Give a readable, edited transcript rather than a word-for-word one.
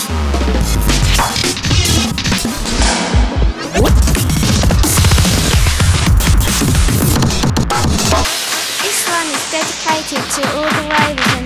This one is dedicated to all the ravers